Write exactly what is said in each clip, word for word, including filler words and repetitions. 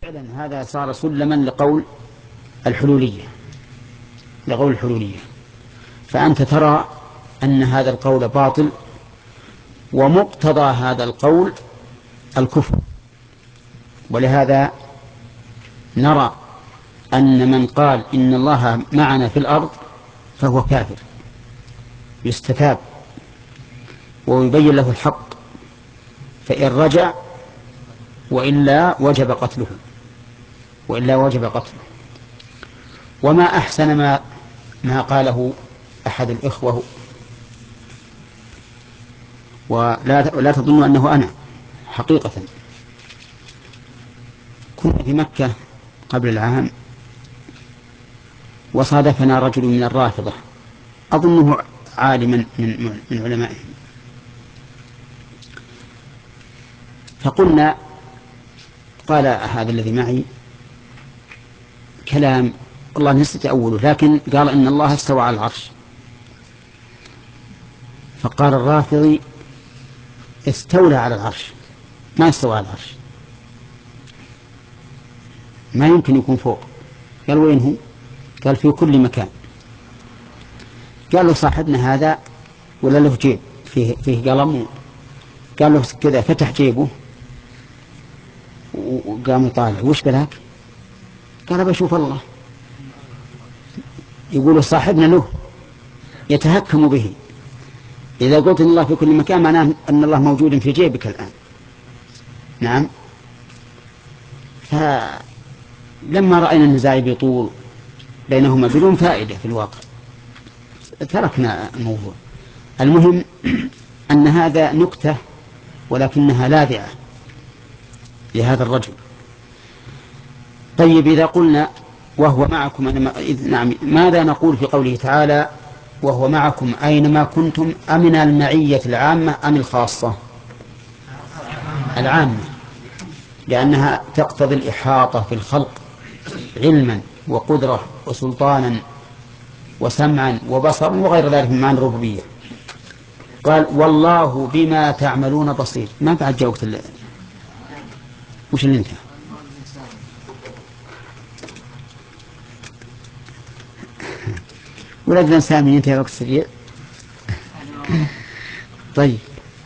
فعلا هذا صار سلما لقول الحلولية لقول الحلولية فأنت ترى أن هذا القول باطل، ومقتضى هذا القول الكفر. ولهذا نرى أن من قال إن الله معنا في الأرض فهو كافر، يستتاب ويبين له الحق، فإن رجع وإلا وجب قتله وإلا وجب قتله. وما أحسن ما ما قاله أحد الإخوة، ولا لا تظن أنه أنا حقيقة. كنا في مكة قبل العام وصادفنا رجل من الرافضة أظنه عالما من, من علمائهم، فقلنا قال هذا الذي معي كلام والله نسيت أوله، لكن قال إن الله استوى على العرش. فقال الرافضي استولى على العرش، ما استوى على العرش، ما يمكن يكون فوق. قال وين هو؟ قال في كل مكان. قال له صاحبنا هذا ولا له جيب فيه, فيه قلم؟ قال له كذا، فتح جيبه وقام يطالع. وش بلاك؟ قال بشوف الله. يقول صاحبنا له يتهكم به. إذا قلت إن الله في كل مكان معناه أن الله موجود في جيبك الآن. نعم. فلما رأينا النزاع بطول بينهما بدون فائدة في الواقع تركنا الموضوع. المهم أن هذا نكتة ولكنها لاذعة لهذا الرجل. طيب إذا قلنا وهو معكم أنا نعم، ماذا نقول في قوله تعالى وهو معكم أينما كنتم؟ أمن المعية العامة أم الخاصة؟ العامة، لأنها تقتضي الإحاطة في الخلق علما وقدرة وسلطانا وسمعا وبصرا وغير ذلك من معاني الربوبية. قال والله بما تعملون بصير. ما بعد جاوبت ال... وش اللي انتهى؟ ولدنا سامي ينتهي وقت سريع. طيب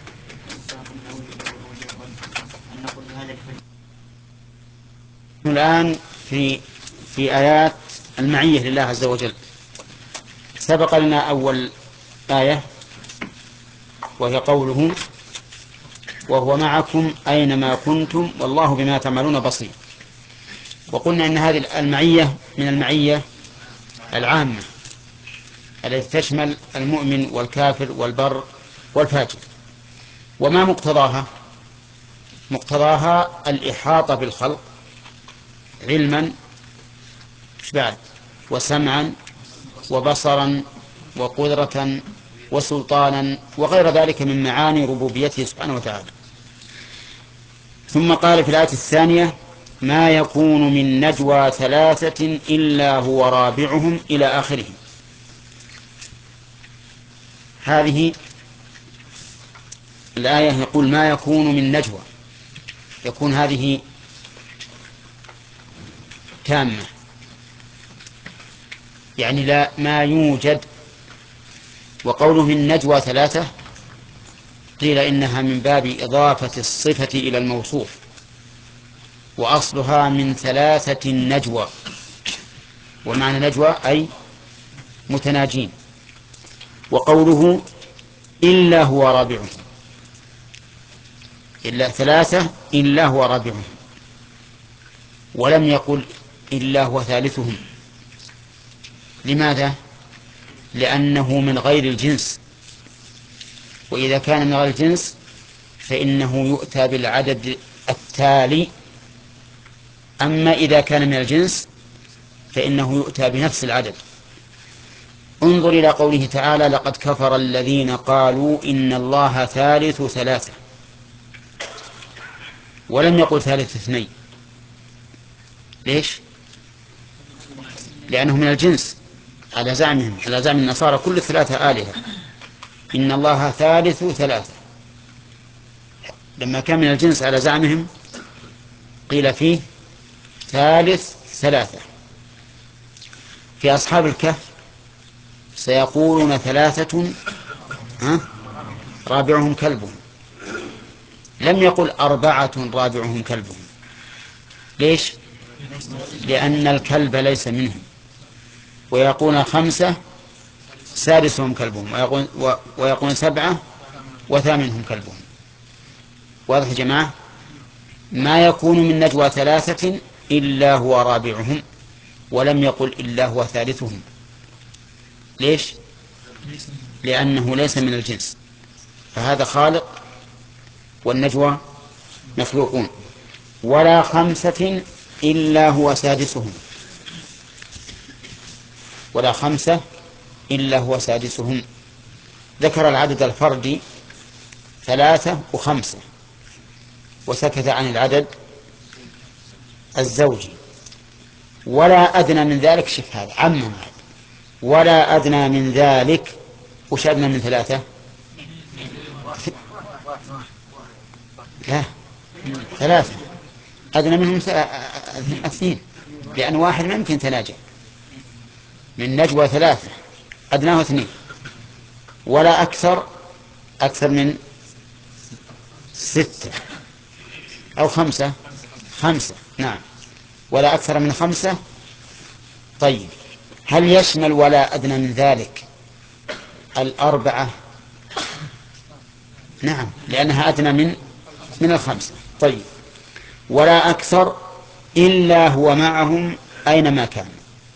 الآن في في آيات المعية لله عز وجل. سبق لنا أول آية وهي قوله وهو معكم أينما كنتم والله بما تعملون بصير. وقلنا إن هذه المعية من المعية العامة التي تشمل المؤمن والكافر والبر والفاجر. وما مقتضاها؟ مقتضاها الإحاطة بالخلق علما بعد وسمعا وبصرا وقدرة وسلطانا وغير ذلك من معاني ربوبيته سبحانه وتعالى. ثم قال في الآية الثانية ما يكون من نجوى ثلاثة إلا هو رابعهم إلى آخره. هذه الآية يقول ما يكون من نجوى، يكون هذه تامة، يعني لا ما يوجد. وقوله من نجوى ثلاثة قيل إنها من باب إضافة الصفة إلى الموصوف، وأصلها من ثلاثة نجوى، ومعنى نجوى أي متناجين. وقوله إلا هو رابعهم، إلا ثلاثة إلا هو رابعهم، ولم يقل إلا هو ثالثهم. لماذا؟ لأنه من غير الجنس، وإذا كان من غير الجنس فإنه يؤتى بالعدد التالي، أما إذا كان من الجنس فإنه يؤتى بنفس العدد. انظر إلى قوله تعالى لقد كفر الذين قالوا إن الله ثالث ثلاثة، ولم يقل ثالث اثنين. ليش؟ لأنه من الجنس على زعمهم، على زعم النصارى كل ثلاثة آلهة، إن الله ثالث ثلاثة. لما كان من الجنس على زعمهم قيل فيه ثالث ثلاثة. في أصحاب الكهف سيقولون ثلاثة ها رابعهم كلبهم، لم يقل أربعة رابعهم كلبهم. ليش؟ لأن الكلب ليس منهم. ويقولون خمسة سادسهم كلبهم، ويقول, ويقولون سبعة وثامنهم كلبهم. واضح يا جماعة؟ ما يكون من نجوى ثلاثة إلا هو رابعهم، ولم يقل إلا هو ثالثهم. ليش؟ لأنه ليس من الجنس، فهذا خالق والنجوى مخلوقون. ولا خمسة إلا هو سادسهم، ولا خمسة إلا هو سادسهم. ذكر العدد الفردي ثلاثة وخمسة، وسكت عن العدد الزوجي. ولا أدنى من ذلك، شف هذا عمم، ولا أدنى من ذلك. وش أدنى من ثلاثة؟ لا، ثلاثة. أدنى منهم اثنين، لأن واحد ما يمكن تناجح. من نجوى ثلاثة أدناه اثنين. ولا أكثر أكثر من ستة أو خمسة. خمسة، نعم، ولا أكثر من خمسة. طيب، هل يشمل ولا أدنى من ذلك الأربعة؟ نعم، لأنها أدنى من من الخمسة. طيب، ولا أكثر إلا هو معهم أينما كان.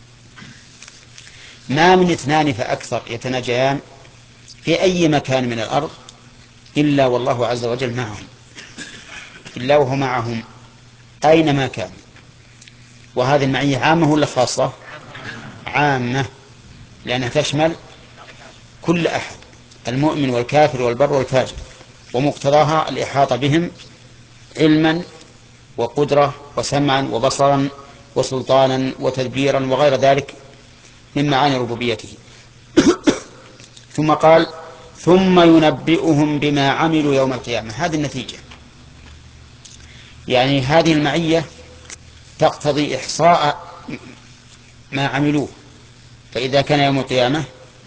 ما من اثنان فأكثر يتناجيان في أي مكان من الأرض إلا والله عز وجل معهم، إلا وهو معهم أينما كان. وهذه المعية عامة ولا خاصة؟ عامة، لأنها تشمل كل أحد، المؤمن والكافر والبر والفاجر، ومقتضاها الإحاطة بهم علما وقدرة وسمعا وبصرا وسلطانا وتدبيرا وغير ذلك من معاني ربوبيته. ثم قال: ثم ينبئهم بما عملوا يوم القيامة. هذه النتيجة، يعني هذه المعية تقتضي إحصاء ما عملوه، فإذا كان يوم القيامة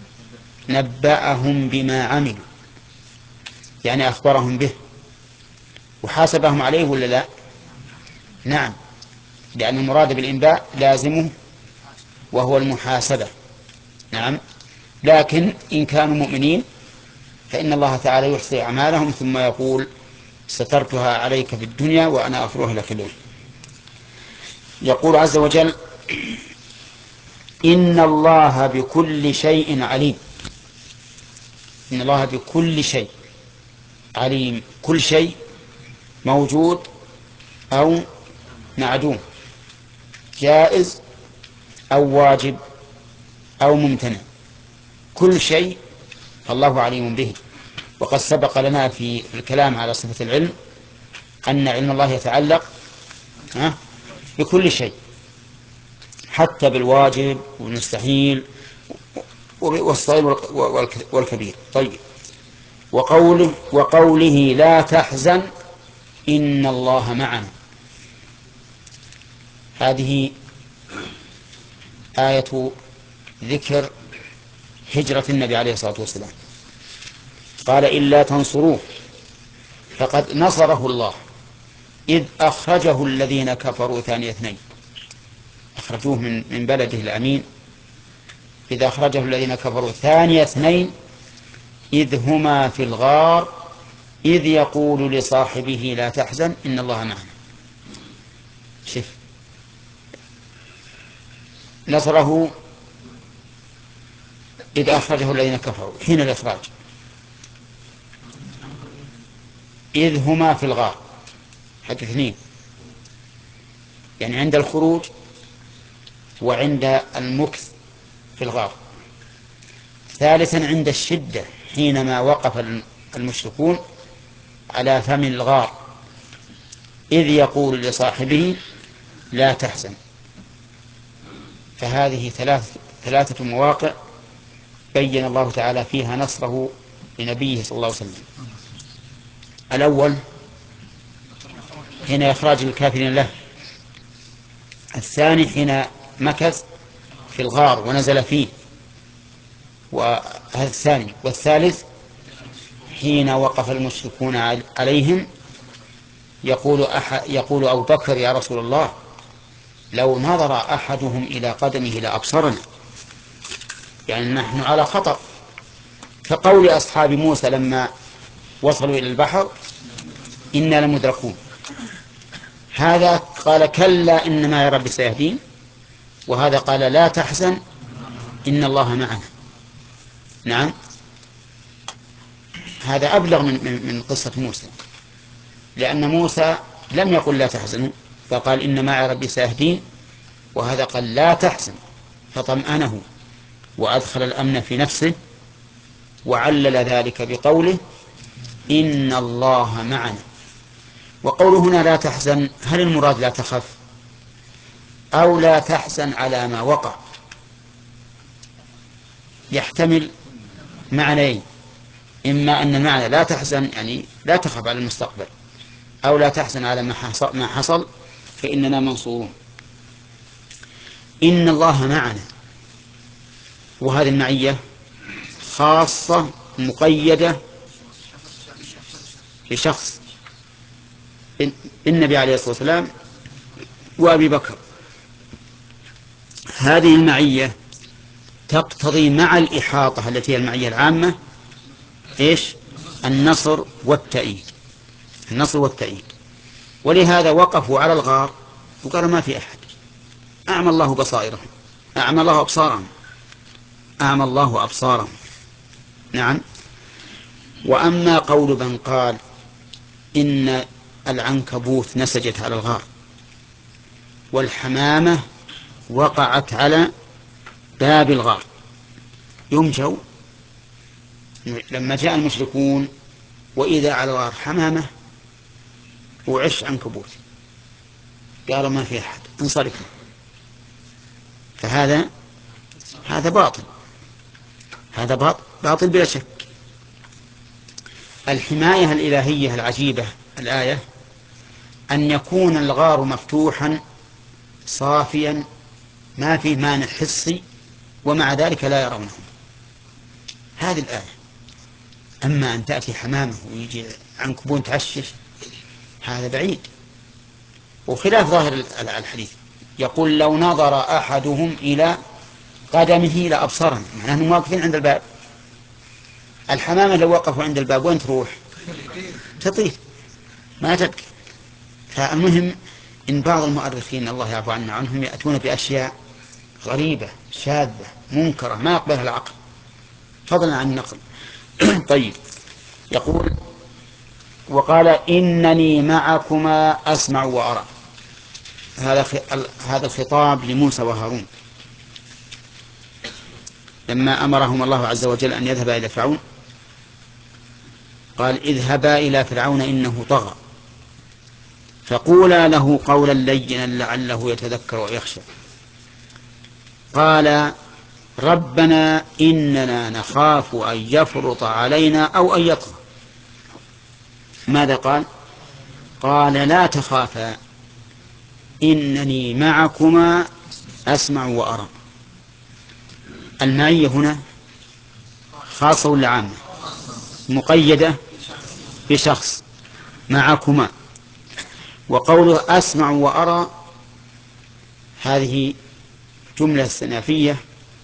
نبأهم بما عملوا، يعني أخبرهم به وحاسبهم عليه ولا لا؟ نعم، لأن المراد بالإنباء لازمه وهو المحاسبة. نعم، لكن إن كانوا مؤمنين فإن الله تعالى يحصي أعمالهم ثم يقول: سترتها عليك في الدنيا وأنا أغفرها لك اليوم. يقول عز وجل: إن الله بكل شيء عليم. إن الله بكل شيء عليم. كل شيء موجود أو معدوم، جائز أو واجب أو ممتنع، كل شيء الله عليم به. وقد سبق لنا في الكلام على صفة العلم أن علم الله يتعلق بكل شيء، حتى بالواجب والمستحيل والصغير والكبير. طيب، وقوله, وقوله لا تحزن إن الله معنا. هذه آية ذكر هجرة النبي عليه الصلاة والسلام. قال: إلا تنصروه فقد نصره الله إذ أخرجه الذين كفروا ثاني اثنين. أخرجوه من من بلده الأمين، إذ أخرجه الذين كفروا ثاني اثنين إذ هما في الغار إذ يقول لصاحبه لا تحزن إن الله معنا. شف، نصره إذ أخرجه الذين كفروا حين الإخراج، إذ هما في الغار، حق اثنين، يعني عند الخروج وعند المكث في الغار. ثالثا عند الشدة حينما وقف المشركون على فم الغار إذ يقول لصاحبه لا تحزن. فهذه ثلاث ثلاثة مواقع بين الله تعالى فيها نصره لنبيه صلى الله عليه وسلم. الأول حين إخراج الكافرين له الثاني حين مكث في الغار ونزل فيه، وهذا الثاني. والثالث حين وقف المشركون عليهم يقول, أح يقول أبو بكر يا رسول الله لو نظر أحدهم إلى قدمه لأبصرنا، يعني نحن على خطر، كقول أصحاب موسى لما وصلوا إلى البحر إنا لمدركون. هذا قال كلا إن معي ربي سيهدين، وهذا قال لا تحزن إن الله معنا. نعم، هذا أبلغ من, من قصة موسى، لأن موسى لم يقل لا تحزنوا فقال إن معي ربي سيهدين، وهذا قال لا تحزن فطمأنه وأدخل الأمن في نفسه، وعلل ذلك بقوله إن الله معنا. وقوله هنا لا تحزن، هل المراد لا تخف أو لا تحزن على ما وقع؟ يحتمل معنيين، إما أن المعنى لا تحزن يعني لا تخف على المستقبل، أو لا تحزن على ما حصل فإننا منصورون. إن الله معنا، وهذه المعية خاصة مقيدة بشخص النبي عليه الصلاة والسلام وأبي بكر. هذه المعية تقتضي مع الإحاطة التي هي المعية العامة إيش؟ النصر والتأييد، النصر والتأييد. ولهذا وقفوا على الغار وقالوا ما في أحد، أعمى الله بصائرهم، أعمى الله أبصارهم، أعمى الله أبصارهم. نعم. وأما قول من قال إن العنكبوت نسجت على الغار والحمامة وقعت على باب الغار، يمجوا لما جاء المشركون وإذا على الغار حمامة وعش عنكبوت، قالوا ما في أحد انصرفوا. فهذا هذا باطل، هذا باطل, باطل بلا شك. الحماية الإلهية العجيبة الآية أن يكون الغار مفتوحا صافيا ما فيه مانع حسي ومع ذلك لا يرونه، هذه الآية. أما أن تأتي حمامه ويجي عنكبون تعشش هذا بعيد، وخلاف ظاهر الحديث. يقول لو نظر أحدهم إلى قدمه لأبصرنا، معناه أنهم واقفين عند الباب. الحمامة لو وقفوا عند الباب وين تروح؟ تطير ما تبكي. فالمهم إن بعض المؤرخين الله يعفو عنا عنهم يأتون بأشياء غريبة شاذة منكرة ما يقبلها العقل فضلا عن النقل. طيب، يقول وقال إنني معكما أسمع وأرى. هذا هذا الخطاب لموسى وهارون لما أمرهم الله عز وجل أن يذهبا إلى فرعون، قال اذهبا إلى فرعون إنه طغى فقولا له قولا لينا لعله يتذكر ويخشى. قال ربنا إننا نخاف أن يفرط علينا أو أن يطغى. ماذا قال؟ قال لا تخافا إنني معكما أسمع وأرى. المعية هنا خاصة ولا عامة؟ مقيدة بشخص معكما. وقوله أسمع وأرى هذه جملة استئنافية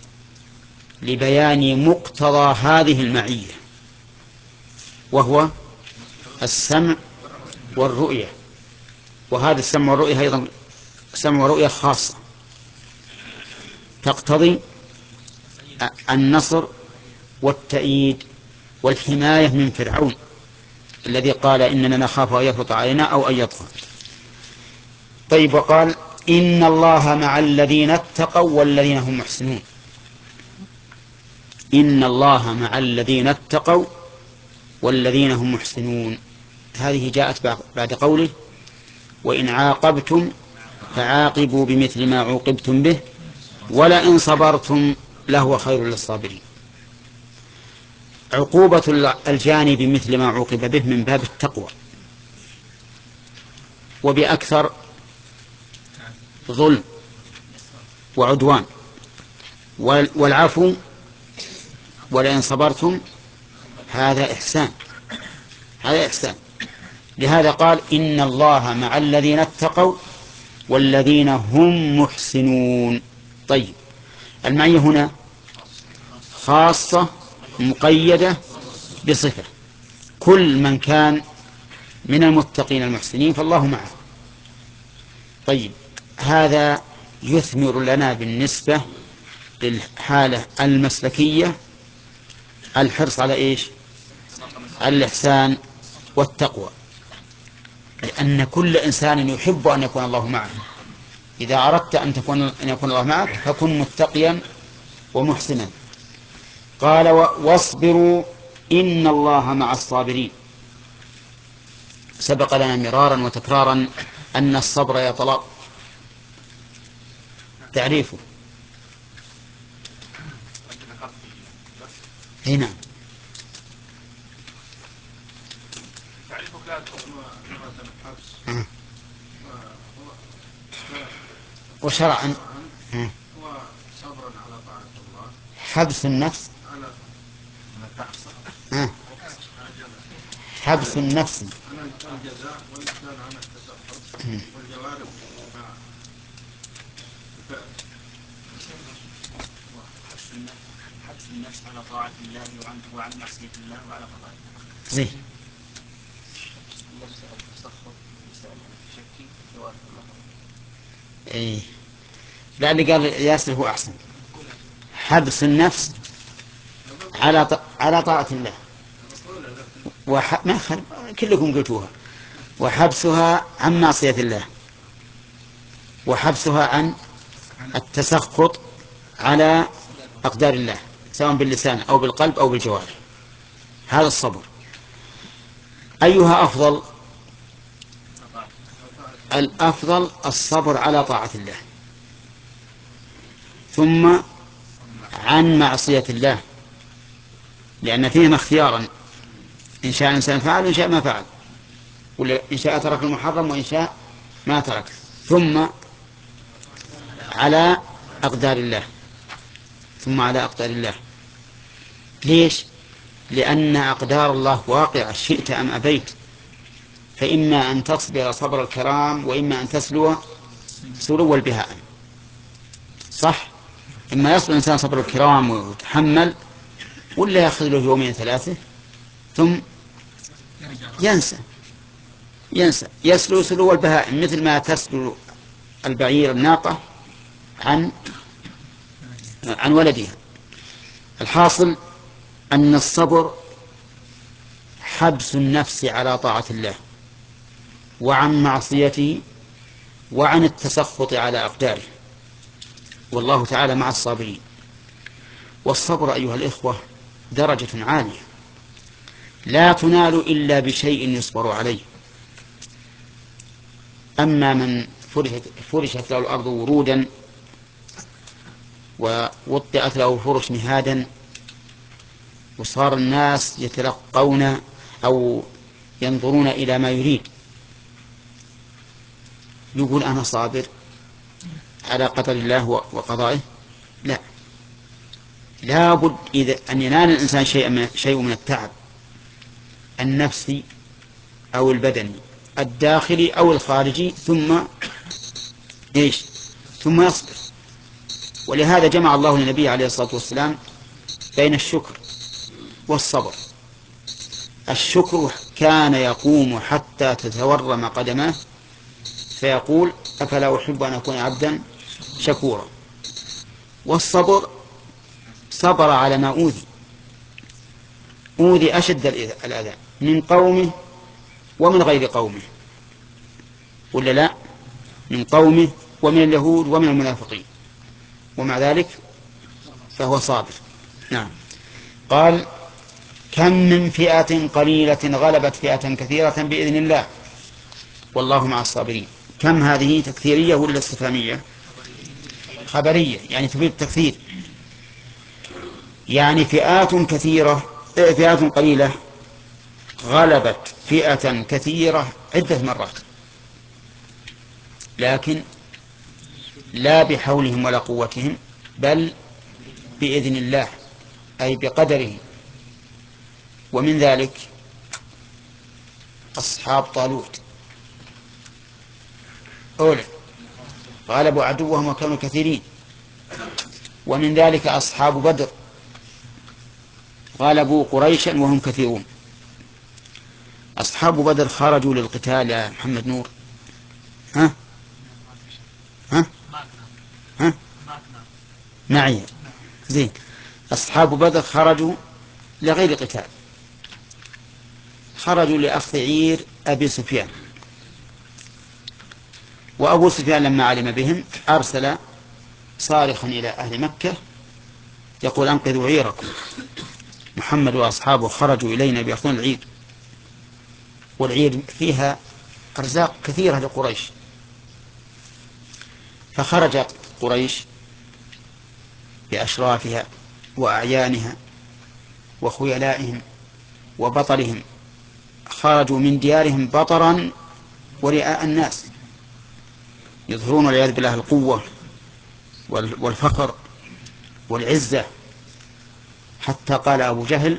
لبيان مقتضى هذه المعية، وهو السمع والرؤية. وهذا السمع والرؤية أيضا سمع ورؤية خاصة تقتضي النصر والتأييد والحماية من فرعون الذي قال إننا نخاف أن يفرط علينا أو أن يطغى. طيب، وقال إن الله مع الذين اتقوا والذين هم محسنون. إن الله مع الذين اتقوا والذين هم محسنون، هذه جاءت بعد قوله وإن عاقبتم فعاقبوا بمثل ما عوقبتم به ولئن صبرتم لهو خير للصابرين. عقوبة الجاني بمثل ما عوقب به من باب التقوى، وبأكثر ظلم وعدوان. والعفو ولئن صبرتم هذا إحسان، هذا إحسان. لهذا قال إن الله مع الذين اتقوا والذين هم محسنون. طيب، المعية هنا خاصة مقيدة بصفة، كل من كان من المتقين المحسنين فالله معه. طيب، هذا يثمر لنا بالنسبة للحالة المسلكية الحرص على إيش؟ الإحسان والتقوى، لأن كل إنسان يحب أن يكون الله معه. إذا أردت أن تكون أن يكون الله معك فكن متقيا ومحسنا. قال واصبروا إن الله مع الصابرين. سبق لنا مرارا وتكرارا أن الصبر يطلب تعريفه هنا. وشرعا هو صبرا على طاعة الله، حبس النفس على حبس النفس عن الجزاء والإنسان عن التسخط والجوارح حبس النفس على طاعة الله وعن وعن معصية الله وعلى قضاء الله. زين. إيه. لا، اللي قال ياسر هو أحسن. حبس النفس على ط... على طاعة الله وح... ما خل... كلكم قلتوها. وحبسها عن معصية الله، وحبسها عن التسخط على أقدار الله سواء باللسان أو بالقلب أو بالجوارح. هذا الصبر. أيها أفضل؟ الأفضل الصبر على طاعة الله، ثم عن معصية الله، لأن فيهما اختيارا، إن شاء الإنسان فعل وإن شاء ما فعل، ولا إن شاء ترك المحرم وإن شاء ما ترك. ثم على أقدار الله، ثم على أقدار الله. ليش؟ لأن أقدار الله واقعة شئت أم أبيت، فإما أن تصبر صبر الكرام وإما أن تسلو سلو البهائم. صح؟ إما يصبر الإنسان صبر الكرام ويتحمل، ولا يأخذ له يومين ثلاثة ثم ينسى ينسى يسلو سلو البهائم، مثل ما تسلو البعير الناقة عن عن ولدها. الحاصل أن الصبر حبس النفس على طاعة الله وعن معصيته وعن التسخط على أقداره، والله تعالى مع الصابرين. والصبر أيها الإخوة درجة عالية لا تنال إلا بشيء يصبر عليه. أما من فرشت, فرشت له الأرض ورودا ووطئت له فرش مهادا وصار الناس يتلقون أو ينظرون إلى ما يريد، يقول أنا صابر على قدر الله وقضائه؟ لا، لابد إذا أن ينال الإنسان شيء من, شيء من التعب النفسي أو البدني الداخلي أو الخارجي، ثم إيش؟ ثم يصبر. ولهذا جمع الله للنبي عليه الصلاة والسلام بين الشكر والصبر. الشكر كان يقوم حتى تتورم قدماه فيقول أفلا أحب أن أكون عبدا شكورا. والصبر صبر على ما أوذي، أوذي أشد الأذى من قومه ومن غير قومه، ولا لا؟ من قومه ومن اليهود ومن المنافقين، ومع ذلك فهو صابر. نعم. قال كم من فئة قليلة غلبت فئة كثيرة بإذن الله والله مع الصابرين. كم هذه تكثيرية ولا استفهامية؟ خبرية، يعني تفيد التكثير. يعني فئات كثيرة فئات قليلة غلبت فئة كثيرة عدة مرات، لكن لا بحولهم ولا قوتهم بل بإذن الله أي بقدره. ومن ذلك أصحاب طالوت أولا غلبوا عدوهم وكانوا كثيرين. ومن ذلك أصحاب بدر غلبوا قريشا وهم كثيرون. أصحاب بدر خرجوا للقتال يا محمد نور. ها ها ها معي زين. أصحاب بدر خرجوا لغير قتال، خرجوا لأخذ عير أبي سفيان. وأبو سفيان لما علم بهم أرسل صارخا إلى أهل مكة يقول أنقذوا عيركم، محمد وأصحابه خرجوا إلينا بيأخذون العير، والعير فيها أرزاق كثيرة لقريش. فخرج قريش بأشرافها وأعيانها وخيلائهم وبطرهم، خرجوا من ديارهم بطرا ورئاء الناس، يظهرون والعياذ بالله القوة والفخر والعزة، حتى قال أبو جهل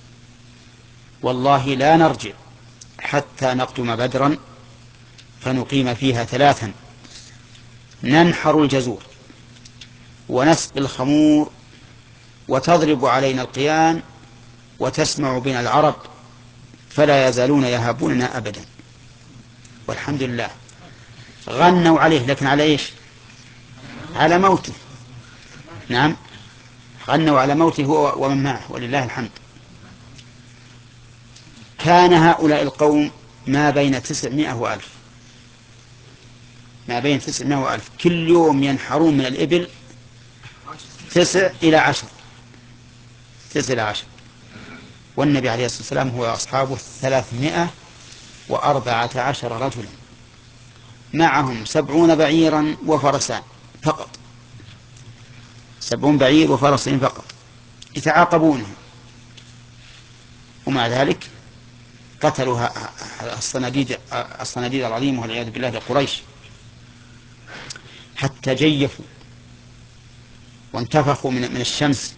والله لا نرجع حتى نقدم بدرا فنقيم فيها ثلاثا، ننحر الجزور ونسقي الخمور وتضرب علينا القيان وتسمع بنا العرب فلا يزالون يهابوننا أبدا. والحمد لله غنوا عليه، لكن على إيش؟ على موته. نعم غنوا على موته هو ومن معه ولله الحمد. كان هؤلاء القوم ما بين تسعمائة وألف، ما بين تسعمائة وألف، كل يوم ينحرون من الإبل تسع إلى عشر، تسع إلى عشر. والنبي عليه الصلاة والسلام هو أصحابه ثلاثمائة وأربعة عشر رجلا، معهم سبعون بعيرا وفرسان فقط، سبعون بعير وفرسين فقط يتعاقبونهم. ومع ذلك قتلوا الصناديد الصناديد العظيمة والعياذ بالله لقريش، حتى جيفوا وانتفخوا من من الشمس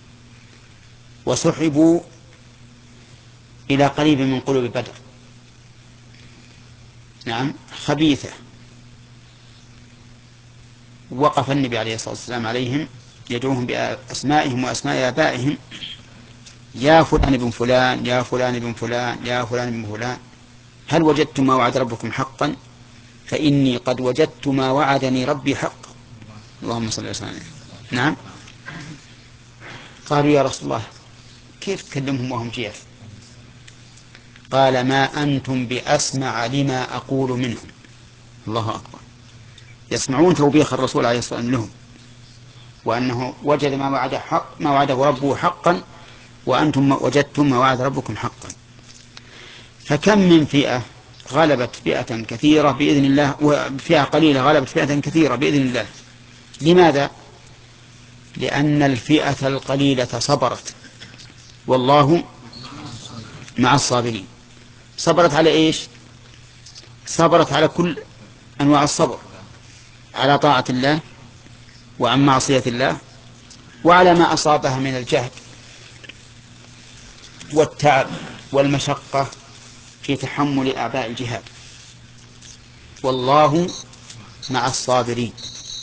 وسحبوا إلى قريب من قلوب بدر. نعم خبيثة. وقف النبي عليه الصلاة والسلام عليهم يدعوهم بأسمائهم وأسماء آبائهم: يا فلان بن فلان، يا فلان بن فلان، يا فلان بن فلان، هل وجدتم ما وعد ربكم حقا؟ فإني قد وجدت ما وعدني ربي حقا. اللهم صل وسلم. نعم. قالوا يا رسول الله كيف تكلمهم وهم جيف؟ قال ما أنتم بأسمع لما أقول منهم. الله أكبر. يسمعون توبيخ الرسول عليه الصلاة والسلام لهم، وأنه وجد ما وعده حق، ما وعده ربه حقا، وأنتم وجدتم ما وعد ربكم حقا. فكم من فئة غلبت فئة كثيرة بإذن الله، وفئة قليلة غلبت فئة كثيرة بإذن الله. لماذا؟ لأن الفئة القليلة صبرت، والله مع الصابرين. صبرت على إيش؟ صبرت على كل أنواع الصبر، على طاعة الله وعن معصية الله، وعلى ما أصابها من الجهد والتعب والمشقة في تحمل أعباء الجهاد. والله مع الصابرين.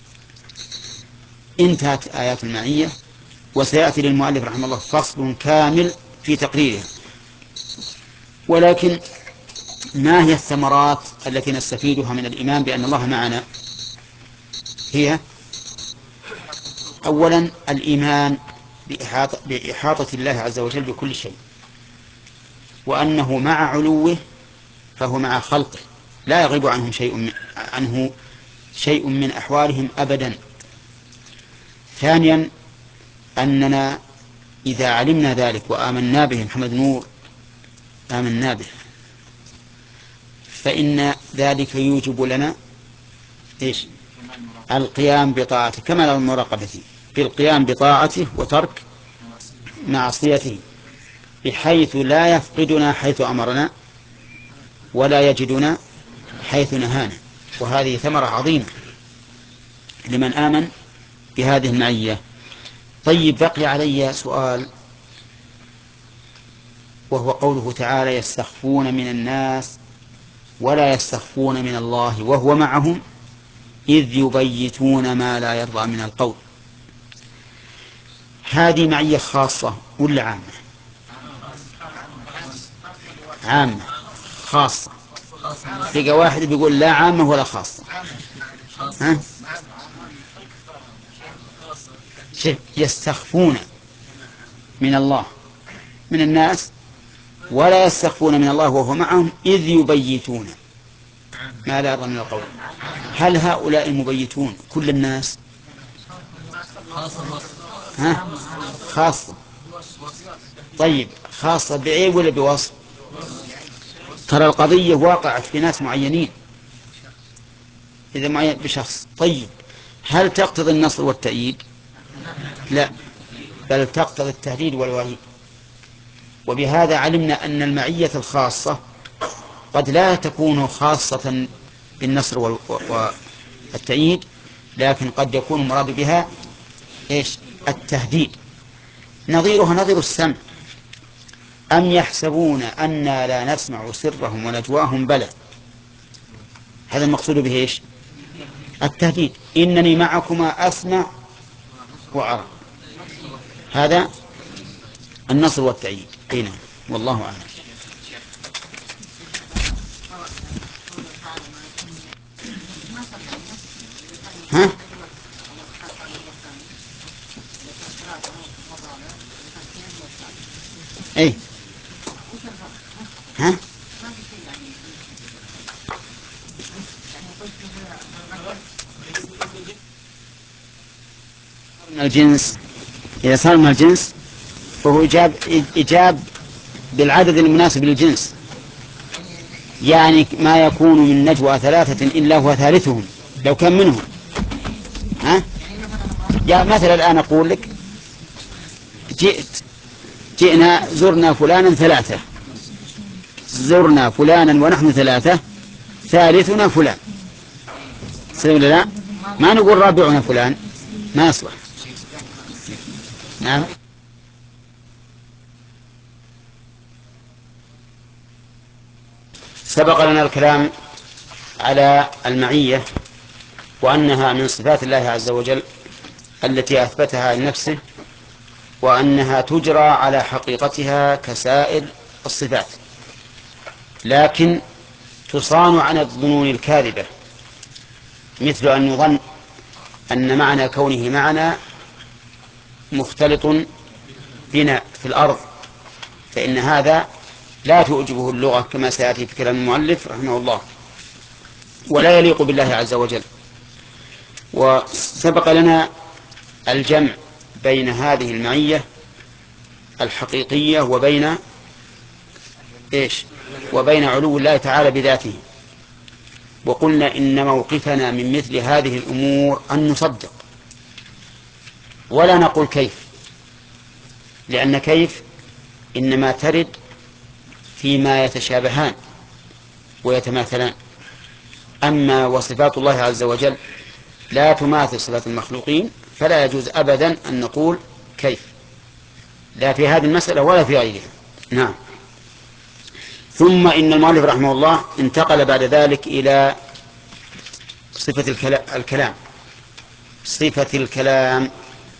انتهت آيات المعية، وسيأتي للمؤلف رحمه الله فصل كامل في تقريرها. ولكن ما هي الثمرات التي نستفيدها من الإيمان بأن الله معنا؟ هي أولا الإيمان بإحاطة, بإحاطة الله عز وجل بكل شيء، وأنه مع علوه فهو مع خلقه لا يغيب عنهم شيء من عنه شيء من أحوالهم أبدا. ثانيا أننا إذا علمنا ذلك وآمنا به، محمد نور آمنا به، فإن ذلك يوجب لنا إيش؟ القيام بطاعته، كما المراقبة بالقيام بطاعته وترك معصيته، بحيث لا يفقدنا حيث أمرنا ولا يجدنا حيث نهانا. وهذه ثمرة عظيمة، لمن آمن بهذه المعية. طيب، بقي علي سؤال، وهو قوله تعالى: يستخفون من الناس ولا يستخفون من الله وهو معهم إذ يبيتون ما لا يرضى من القول. هذه معية خاصة ولا عامة؟ عامة. خاصة في واحد بيقول لا عامة ولا خاصة. ها؟ يستخفون من الله من الناس ولا يستخفون من الله وهو معهم إذ يبيتون ما لا يرضى من القول. هل هؤلاء المبيتون كل الناس؟ ها؟ خاصة. طيب، خاصة بعيب ولا بوصف؟ ترى القضية واقعة في ناس معينين، إذا معين بشخص. طيب، هل تقتضي النصر والتأييد؟ لا، بل تقتضي التهديد والوعيد. وبهذا علمنا أن المعية الخاصة قد لا تكون خاصة بالنصر والتأييد، لكن قد يكون المراد بها إيش؟ التهديد. نظيرها نظير السمع: أم يحسبون أنا لا نسمع سرهم ونجواهم؟ بلى. هذا المقصود به إيش؟ التهديد: إنني معكما أسمع وأرى. هذا النصر والتأييد. هنا والله أعلم. ها؟ أي. ها؟ من الجنس، إذا صار من الجنس فهو إجاب, إجاب بالعدد المناسب للجنس. يعني ما يكون من نجوى ثلاثة إلا هو ثالثهم لو كان منهم. ها؟ يا مثلا الآن أقول لك: جئت جئنا زرنا فلانا ثلاثة، زرنا فلانا ونحن ثلاثة، ثالثنا فلان. سيقول لا، ما نقول رابعنا فلان، ما يصلح. نعم. سبق لنا الكلام على المعية وأنها من صفات الله عز وجل التي أثبتها لنفسه، وأنها تجرى على حقيقتها كسائر الصفات، لكن تصان عن الظنون الكاذبة، مثل أن يظن أن معنى كونه معنا مختلط بنا في الأرض، فإن هذا لا تعجبه اللغة كما سيأتي في كلام المؤلف رحمه الله، ولا يليق بالله عز وجل. وسبق لنا الجمع بين هذه المعية الحقيقية وبين إيش؟ وبين علو الله تعالى بذاته. وقلنا إن موقفنا من مثل هذه الأمور أن نصدق ولا نقول كيف، لأن كيف إنما ترد فيما يتشابهان ويتماثلان، أما وصفات الله عز وجل لا تماثل صفات المخلوقين، فلا يجوز أبدا أن نقول كيف، لا في هذه المسألة ولا في غيرها. نعم. ثم إن المؤلف رحمه الله انتقل بعد ذلك إلى صفة الكلام صفة الكلام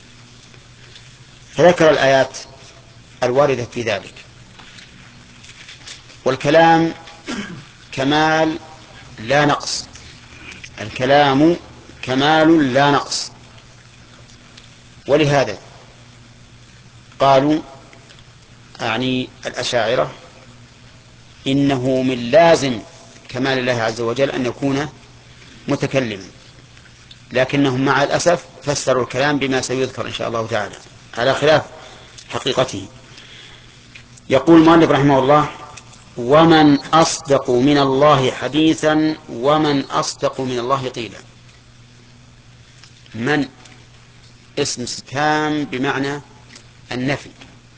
فذكر الآيات الواردة في ذلك. والكلام كمال لا نقص، الكلام كمال لا نقص. ولهذا قالوا أعني الأشاعرة إنه من لازم كمال الله عز وجل أن يكون متكلما، لكنهم مع الأسف فسروا الكلام بما سيذكر إن شاء الله تعالى على خلاف حقيقته. يقول المؤلف رحمه الله: ومن أصدق من الله حديثا ومن أصدق من الله قيلا. من اسم استفهام بمعنى النفي،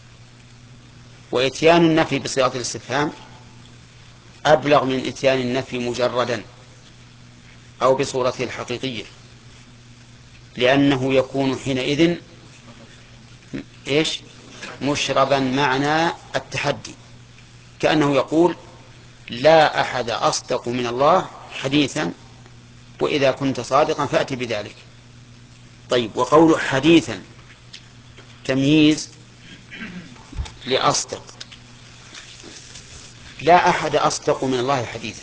وإتيان النفي بصيغة الاستفهام أبلغ من إتيان النفي مجردا أو بصورته الحقيقية. لأنه يكون حينئذ إيش مشربا معنى التحدي، كأنه يقول لا أحد أصدق من الله حديثا، وإذا كنت صادقا فأتي بذلك. طيب، وقوله حديثا تمييز لأصدق، لا أحد أصدق من الله حديثا.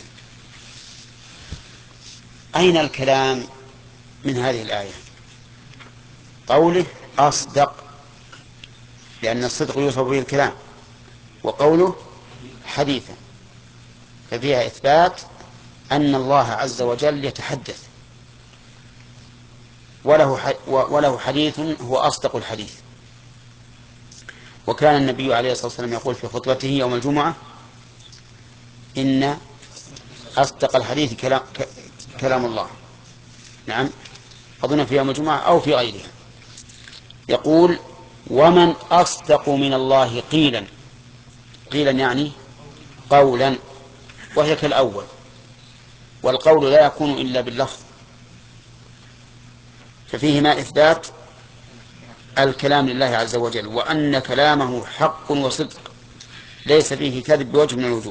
أين الكلام من هذه الآية؟ قوله أصدق، لأن الصدق يوصف به الكلام، وقوله حديثا ففيها إثبات أن الله عز وجل يتحدث، وله وله حديث هو أصدق الحديث. وكان النبي عليه الصلاة والسلام يقول في خطبته يوم الجمعة: إن أصدق الحديث كلام, كلام الله. نعم، أظن في يوم الجمعة أو في غيرها. يقول: ومن أصدق من الله قيلا. قيلا يعني قولا، وهي كالأول، والقول لا يكون إلا باللفظ، ففيهما إثبات الكلام لله عز وجل، وأن كلامه حق وصدق ليس فيه كذب بوجه من الوجوه.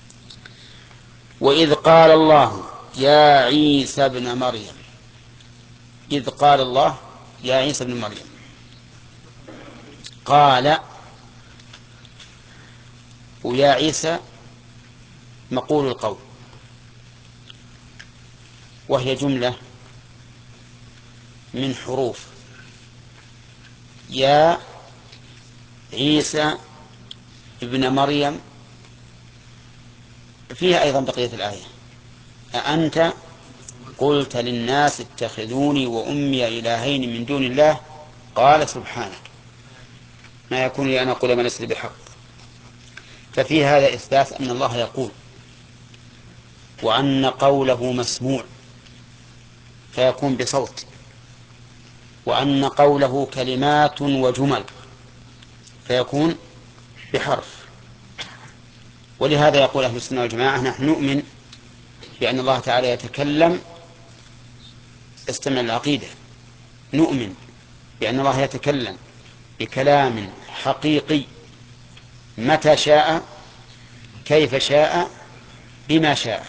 وإذ قال الله يا عيسى ابن مريم، إذ قال الله يا عيسى ابن مريم، قال ويا عيسى مقول القول، وهي جملة من حروف يا عيسى ابن مريم، فيها أيضا بقية الآية: أأنت قلت للناس اتخذوني وأمي إلهين من دون الله قال سبحانك ما يكون لي أن أقول ما ليس لي بحق. ففي هذا إثبات أن الله يقول، وأن قوله مسموع فيكون بصوت، وأن قوله كلمات وجمل فيكون بحرف. ولهذا يقول أهل السنة والجماعة: نحن نؤمن بأن الله تعالى يتكلم. استمع العقيدة، نؤمن بأن الله يتكلم بكلام حقيقي متى شاء كيف شاء بما شاء،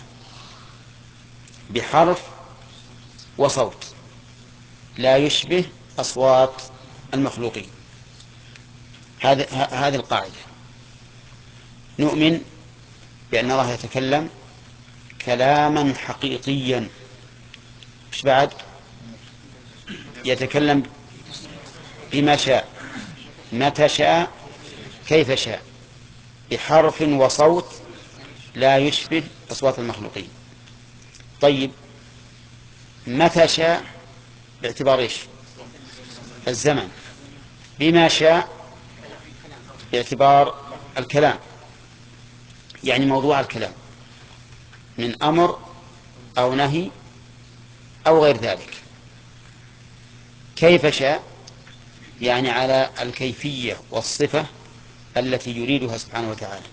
بحرف وصوت لا يشبه أصوات المخلوقين. هذه القاعدة، نؤمن بأن الله يتكلم كلاما حقيقيا. مش بعد يتكلم بما شاء متى شاء كيف شاء بحرف وصوت لا يشبه أصوات المخلوقين. طيب، متى شاء باعتبار إيش؟ الزمن. بما شاء باعتبار الكلام، يعني موضوع الكلام من أمر أو نهي أو غير ذلك. كيف شاء يعني على الكيفية والصفة التي يريدها سبحانه وتعالى.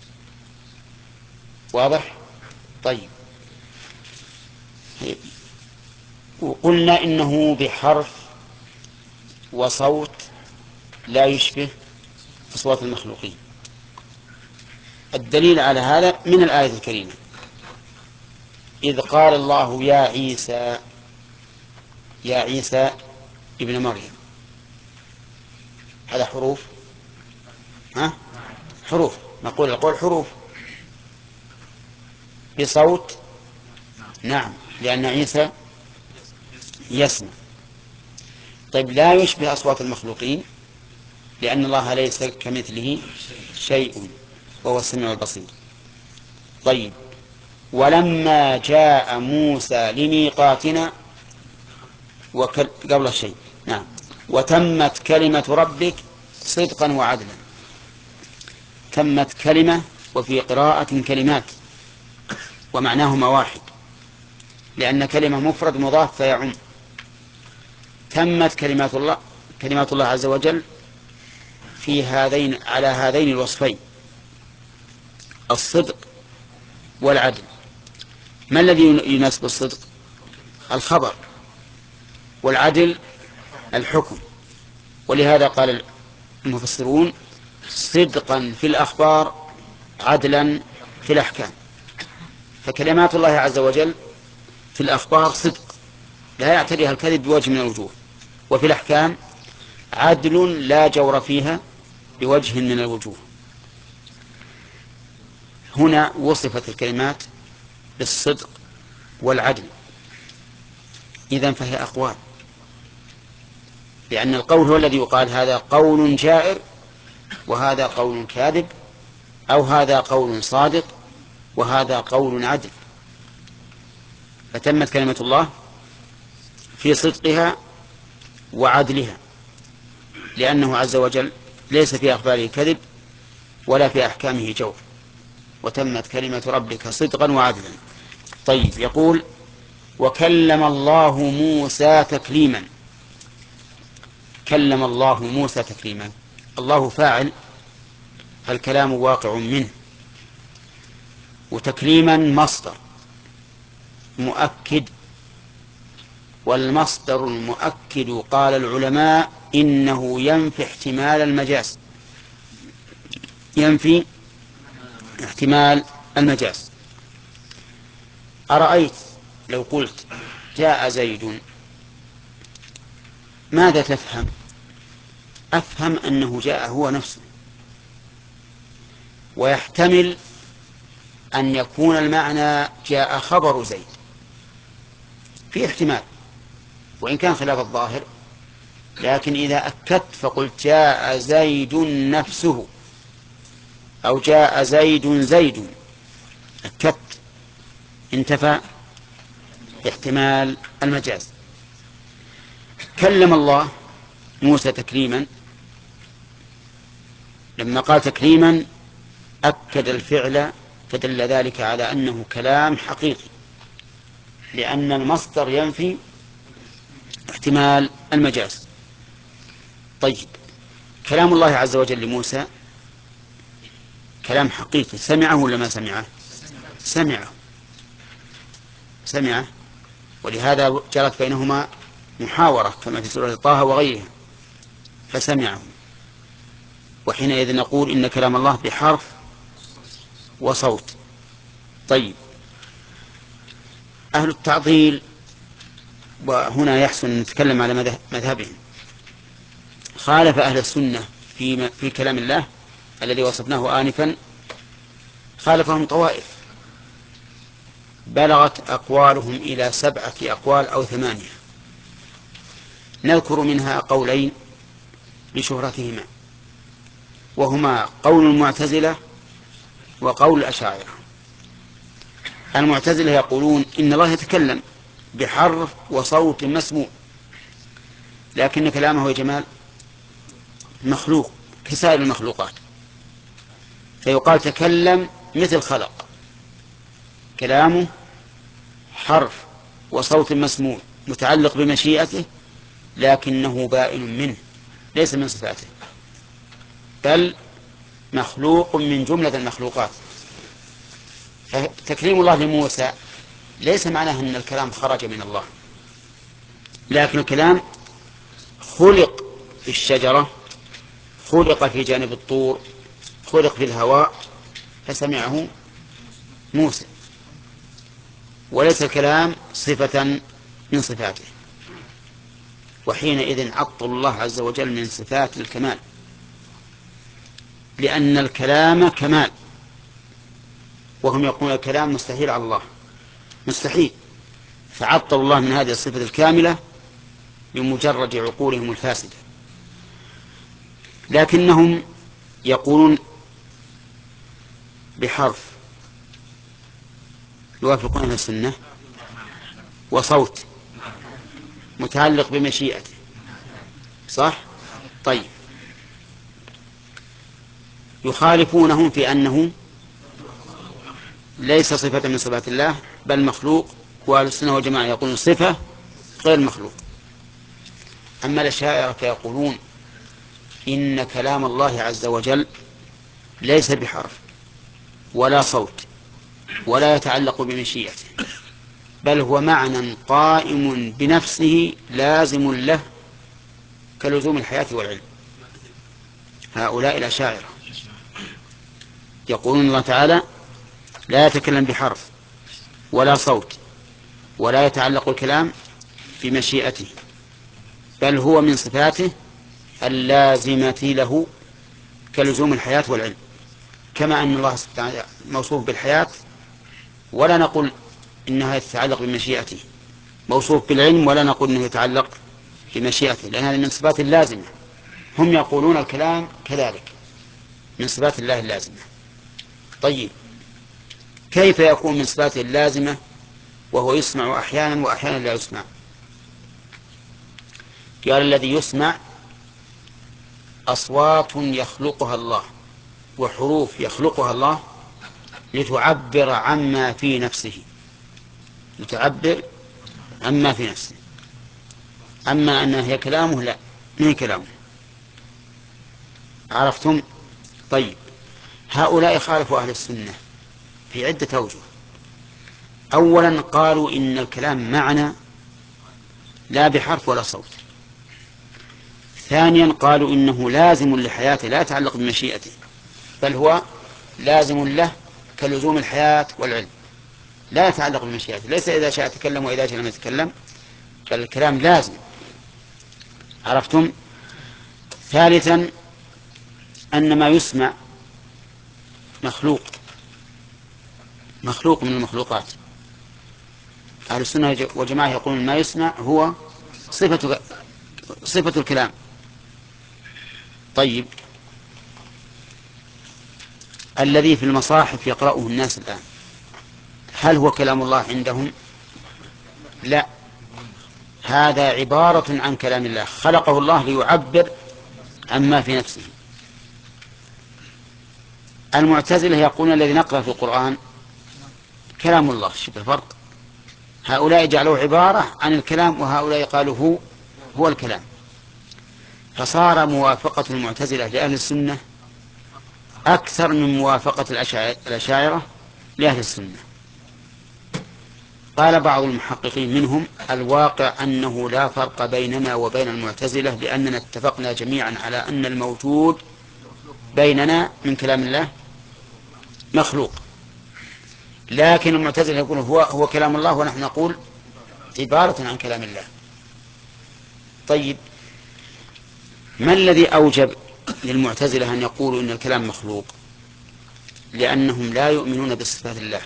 واضح؟ طيب، وقلنا إنه بحرف وصوت لا يشبه أصوات المخلوقين. الدليل على هذا من الآية الكريمة: إذ قال الله يا عيسى، يا عيسى ابن مريم. هذا حروف، ها؟ حروف، نقول القول حروف بصوت. نعم، لأن عيسى يسمع. طيب، لا يشبه أصوات المخلوقين لأن الله ليس كمثله شيء وهو السميع البصير. طيب، ولما جاء موسى لميقاتنا وكل... قبل الشيء، نعم، وتمت كلمة ربك صدقا وعدلا. تمت كلمة، وفي قراءة كلمات، ومعناهما واحد، لأن كلمة مفرد مضاف فيعم. تمت كلمات الله، كلمات الله عز وجل في هذين على هذين الوصفين: الصدق والعدل. ما الذي يناسب الصدق؟ الخبر، والعدل الحكم. ولهذا قال المفسرون صدقا في الأخبار عدلا في الأحكام. فكلمات الله عز وجل في الأخبار صدق لا يعتريها الكذب بوجه من الوجوه، وفي الأحكام عدل لا جور فيها بوجه من الوجوه. هنا وصفت الكلمات بالصدق والعدل، إذن فهي أقوال، لأن القول هو الذي يقال هذا قول جائر وهذا قول كاذب، أو هذا قول صادق وهذا قول عدل. فتمت كلمة الله في صدقها وعدلها، لأنه عز وجل ليس في أخباره كذب ولا في أحكامه جور، وتمت كلمة ربك صدقا وعدلا. طيب، يقول وكلم الله موسى تكليما. كلم الله موسى تكليما، الله فاعل فالكلام واقع منه، وتكليما مصدر مؤكد، والمصدر المؤكد قال العلماء إنه ينفي احتمال المجاز، ينفي احتمال المجاز. أرأيت لو قلت جاء زيد، ماذا تفهم؟ أفهم أنه جاء هو نفسه، ويحتمل أن يكون المعنى جاء خبر زيد، في احتمال وإن كان خلاف الظاهر، لكن إذا أكدت فقلت جاء زيد نفسه أو جاء زيد زيد، أكدت، انتفى احتمال المجاز. كلم الله موسى تكليما، لما قال تكليما أكد الفعل، فدل ذلك على أنه كلام حقيقي، لأن المصدر ينفي احتمال المجاز. طيب، كلام الله عز وجل لموسى كلام حقيقي، سمعه ولا ما سمعه؟ سمعه سمعه ولهذا جرت بينهما محاورة كما في سورة طه وغيرها، فسمعه. وحينئذ نقول إن كلام الله بحرف وصوت. طيب، أهل التعطيل، وهنا يحسن أن نتكلم على مذهبهم، خالف أهل السنة في, في كلام الله الذي وصفناه آنفا، خالفهم طوائف بلغت أقوالهم إلى سبعة أقوال أو ثمانية، نذكر منها قولين لشهرتهما، وهما قول المعتزلة وقول الأشاعرة. المعتزلة يقولون إن الله يتكلم بحرف وصوت مسموع، لكن كلامه يا جمال مخلوق كسائر المخلوقات، فيقال تكلم مثل خلق، كلامه حرف وصوت مسموع متعلق بمشيئته، لكنه بائن منه، ليس من صفاته، بل مخلوق من جملة المخلوقات. فتكليم الله لموسى ليس معناه أن الكلام خرج من الله، لكن الكلام خلق في الشجرة، خلق في جانب الطور، خلق في الهواء، فسمعه موسى، وليس الكلام صفة من صفاته. وحينئذ عطل الله عز وجل من صفات الكمال، لأن الكلام كمال، وهم يقولون الكلام مستحيل على الله، مستحيل، فعطل الله من هذه الصفة الكاملة بمجرد عقولهم الفاسدة. لكنهم يقولون بحرف يوافقون السنة، وصوت متعلق بمشيئته، صح؟ طيب، يخالفونهم في أنه ليس صفة من صفات الله بل مخلوق، وأهل السنة والجماعة يقولون صفة غير مخلوق. أما الأشاعرة فيقولون إن كلام الله عز وجل ليس بحرف ولا صوت ولا يتعلق بمشيئته، بل هو معنى قائم بنفسه لازم له كلزوم الحياة والعلم. هؤلاء الأشاعرة يقولون الله تعالى لا يتكلم بحرف ولا صوت ولا يتعلق الكلام بمشيئته، بل هو من صفاته اللازمة له كلزوم الحياة والعلم، كما أن الله موصوف بالحياة ولا نقول إنها يتعلق بمشيئته، موصوف بالعلم ولا نقول إنه يتعلق بمشيئته، لأن هذه من صفات اللازمة. هم يقولون الكلام كذلك من صفات الله اللازمة. طيب كيف يكون من صفاته اللازمة وهو يسمع أحيانا وأحيانا لا يسمع؟ قال الذي يسمع أصوات يخلقها الله وحروف يخلقها الله لتعبر عما في نفسه، لتعبر عما في نفسه. أما أنها هي كلامه لا، ما هي كلامه. عرفتم؟ طيب هؤلاء خالفوا أهل السنة في عدة أوجه. أولا قالوا إن الكلام معنى لا بحرف ولا صوت. ثانيا قالوا إنه لازم لحياته لا يتعلق بمشيئته، بل هو لازم له كلزوم الحياة والعلم، لا يتعلق بمشيئته، ليس إذا شاء تكلم وإذا شاء لم يتكلم، بل الكلام لازم. عرفتم؟ ثالثا أن ما يسمع مخلوق، مخلوق من المخلوقات. أهل السنة والجماعة يقولون ما يسمع هو صفة صفة الكلام. طيب الذي في المصاحف يقرأه الناس الآن هل هو كلام الله عندهم؟ لا، هذا عبارة عن كلام الله خلقه الله ليعبر عما في نفسه. المعتزلة يقولون الذي نقرأ في القرآن كلام الله. شوف الفرق، هؤلاء جعلوه عبارة عن الكلام وهؤلاء قالوا هو هو الكلام. فصار موافقة المعتزلة لأهل السنة أكثر من موافقة الأشاعرة لأهل السنة. قال بعض المحققين منهم الواقع أنه لا فرق بيننا وبين المعتزلة، لأننا اتفقنا جميعا على أن الموجود بيننا من كلام الله مخلوق، لكن المعتزلة يقول هو هو كلام الله ونحن نقول عبارة عن كلام الله. طيب ما الذي أوجب للمعتزلة أن يقولوا إن الكلام مخلوق؟ لأنهم لا يؤمنون بصفات الله،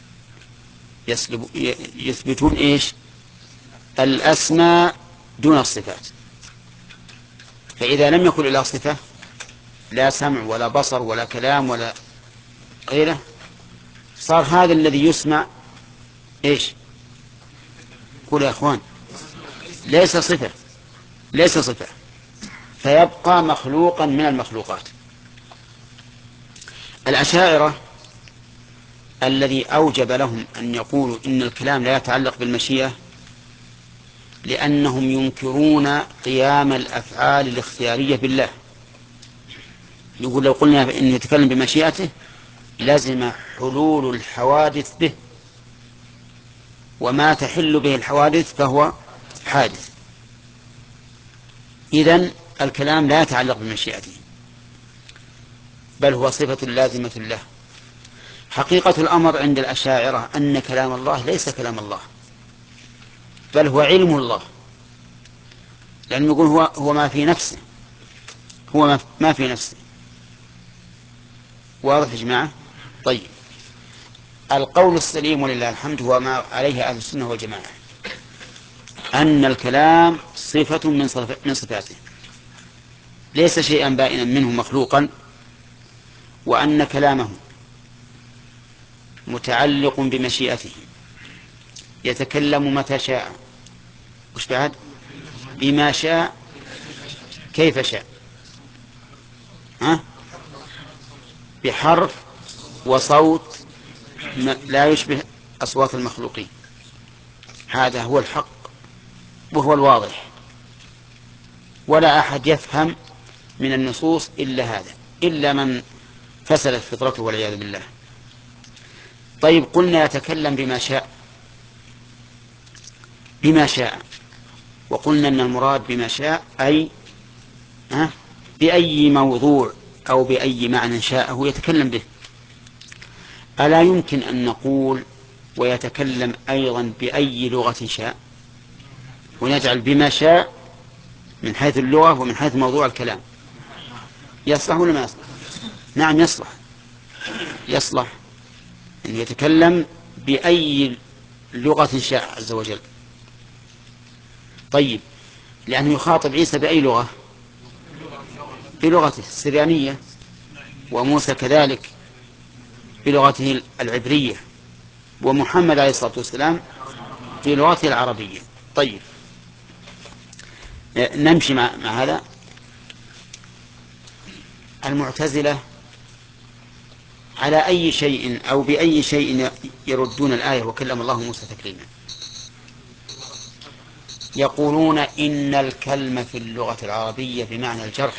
يثبتون إيش؟ الأسماء دون الصفات. فإذا لم يكن إلا صفة لا سمع ولا بصر ولا كلام ولا غيره، صار هذا الذي يسمع إيش؟ قول يا أخوان، ليس صفة، ليس صفة، فيبقى مخلوقا من المخلوقات. الأشاعرة الذي أوجب لهم أن يقولوا إن الكلام لا يتعلق بالمشيئة لأنهم ينكرون قيام الأفعال الاختيارية بالله. يقول لو قلنا إنه يتكلم بمشيئته لازم حلول الحوادث به، وما تحل به الحوادث فهو حادث. إذن الكلام لا يتعلق بمشيئته بل هو صفة لازمة له. حقيقة الأمر عند الأشاعرة أن كلام الله ليس كلام الله بل هو علم الله، لأنه يقول هو, هو ما في نفسه، هو ما في نفسه. واضح يا جماعة؟ طيب القول السليم ولله الحمد هو ما عليه أهل السنة والجماعة، أن الكلام صفة من صفاته ليس شيئا بائنا منه مخلوقا، وأن كلامه متعلق بمشيئته يتكلم متى شاء، وش بعد؟ بما شاء كيف شاء، ها؟ بحرف وصوت لا يشبه أصوات المخلوقين. هذا هو الحق وهو الواضح، ولا أحد يفهم من النصوص إلا هذا، إلا من فسدت فطرته والعياذ بالله. طيب قلنا يتكلم بما شاء، بما شاء. وقلنا أن المراد بما شاء أي بأي موضوع أو بأي معنى شاءه يتكلم به. ألا يمكن أن نقول ويتكلم أيضا بأي لغة شاء، ونجعل بما شاء من حيث اللغة ومن حيث موضوع الكلام؟ يصلح ولا ما يصلح؟ نعم يصلح، يصلح أن يتكلم بأي لغة شاء عز وجل. طيب، لأنه يخاطب عيسى بأي لغة؟ بلغته السريانية، وموسى كذلك بلغته العبرية، ومحمد عليه الصلاة والسلام بلغته العربية. طيب، نمشي مع, مع هذا. المعتزلة على أي شيء أو بأي شيء يردون الآية وكلم الله موسى تكليما؟ يقولون إن الكلمة في اللغة العربية بمعنى الجرح،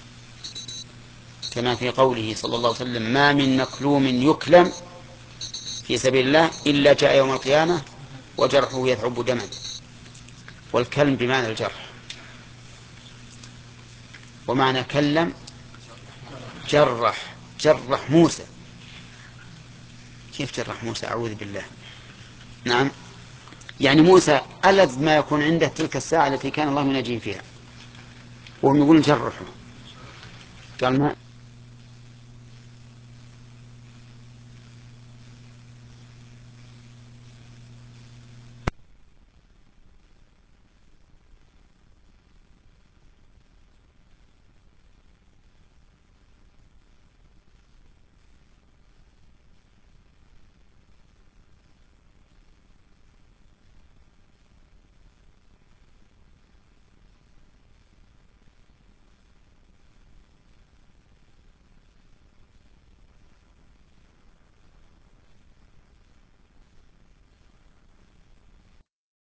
كما في قوله صلى الله عليه وسلم: ما من مكلوم يكلم في سبيل الله إلا جاء يوم القيامة وجرحه يثعب دما. والكلم بمعنى الجرح، ومعنى كلم جرح، جرح موسى. كيف جرح موسى؟ أعوذ بالله. نعم، يعني موسى ألذ ما يكون عنده تلك الساعة التي كان الله يناجيه فيها، وهم يقولون جرحه. قال ما